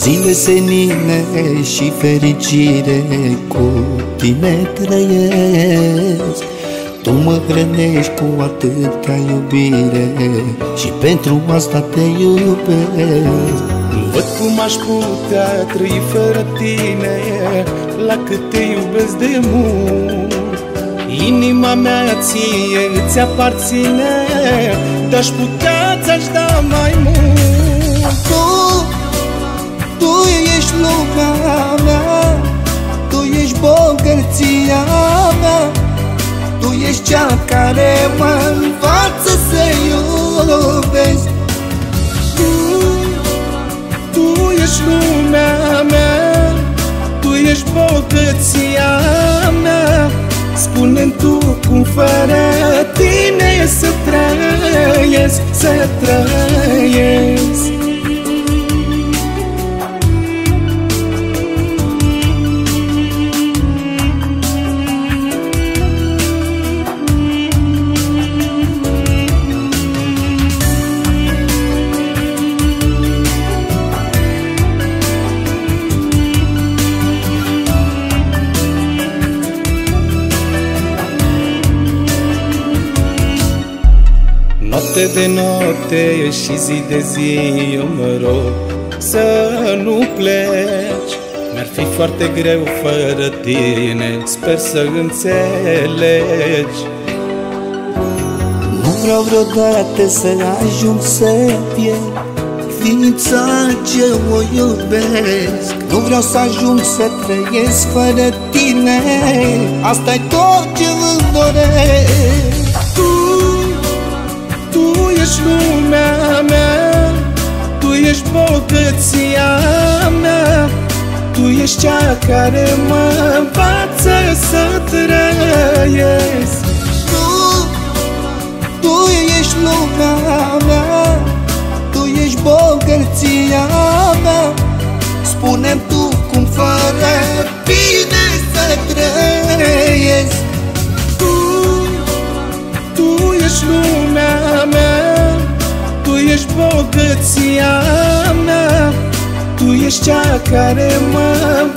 Zile senine și fericire cu tine trăiesc. Tu mă hrănești cu atâta iubire și pentru asta te iubesc. Nu văd cum aș putea trăi fără tine, la cât te iubesc de mult. Inima mea ție îți aparține, de-aș putea ți-aș da mai mult. Tu ești lumea mea, tu ești bogăția mea, tu ești cea care mă învață să iubesc. Tu ești lumea mea, tu ești bogăția mea. Spune-mi tu cum fără tine să trăiesc, să trăiesc. Noapte de noapte și zi de zi eu mă rog să nu pleci. Mi-ar fi foarte greu fără tine, sper să înțelegi. Nu vreau vreodată să ajung să pierd ființa ce o iubesc. Nu vreau să ajung să trăiesc fără tine, asta-i tot ce îmi doresc. Tu ești lumea mea, tu ești bogăția mea, tu ești cea care mă învață să trăiesc. Tu ești lumea mea, tu ești bogăția mea. Spune-mi tu cum fără tine să trăiesc. Tu ești lumea mea, tu ești bogăția mea, tu ești cea care mă